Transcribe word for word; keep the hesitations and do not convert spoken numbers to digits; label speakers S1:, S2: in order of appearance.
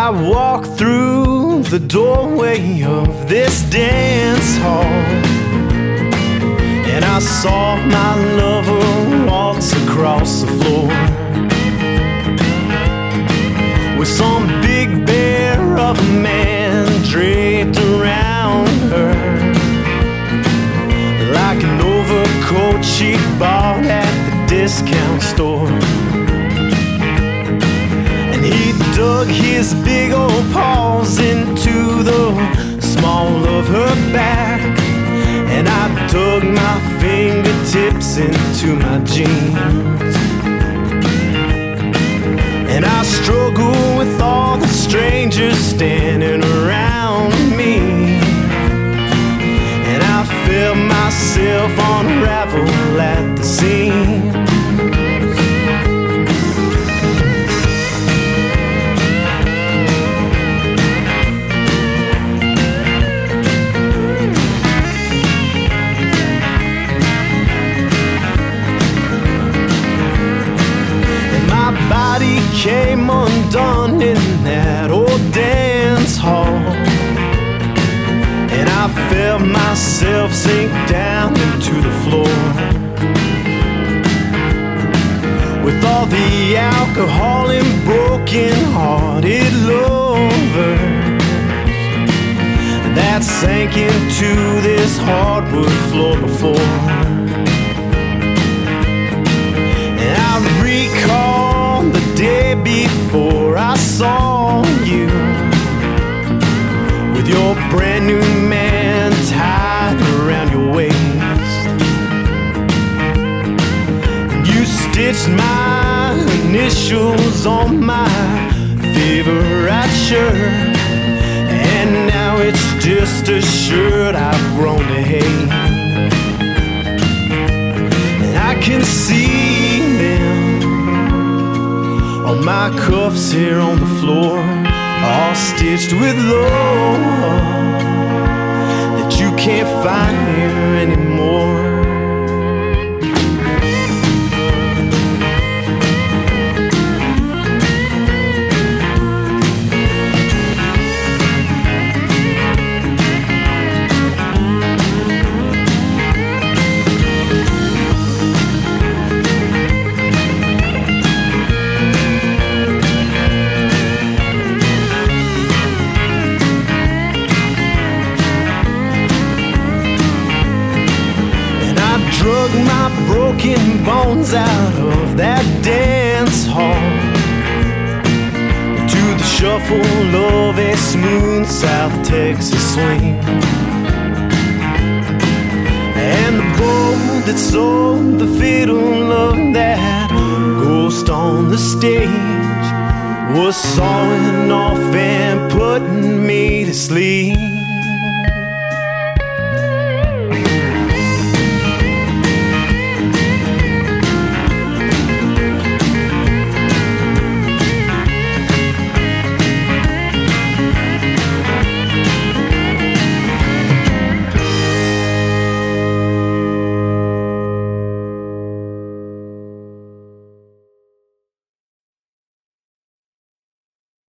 S1: I walked through the doorway of this dance hall, and I saw my lover waltz across the floor with some big bear of a man draped around her, like an overcoat she bought at the discount store. And he dug his big old paws into the small of her back, and I dug my fingertips into my jeans. And I struggled with all the strangers standing around me, and I felt myself unravel at the seams. Body came undone in that old dance hall, and I felt myself sink down into the floor. With all the alcohol and broken-hearted lovers that sank into this hardwood floor before, and I recall the day before I saw you, with your brand new man tied around your waist, and you stitched my initials on my favorite shirt, and now it's just a shirt I've grown to hate. And I can see them on my cuffs here on the floor, all stitched with love that you can't find here anymore. Drug my broken bones out of that dance hall to the shuffle of a smooth South Texas swing, and the bow that sold the fiddle of that ghost on the stage was sawing off and putting me to sleep.